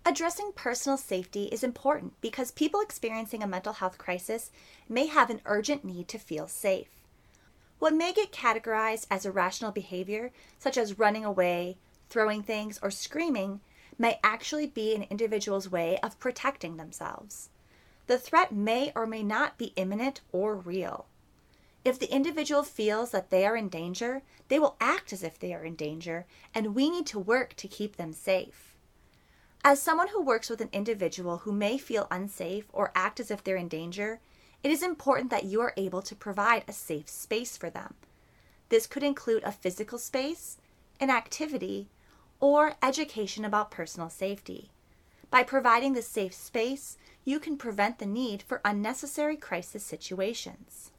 Addressing personal safety is important because people experiencing a mental health crisis may have an urgent need to feel safe. What may get categorized as irrational behavior, such as running away, throwing things, or screaming, may actually be an individual's way of protecting themselves. The threat may or may not be imminent or real. If the individual feels that they are in danger, they will act as if they are in danger, and we need to work to keep them safe. As someone who works with an individual who may feel unsafe or act as if they're in danger, it is important that you are able to provide a safe space for them. This could include a physical space, an activity, or education about personal safety. By providing the safe space, you can prevent the need for unnecessary crisis situations.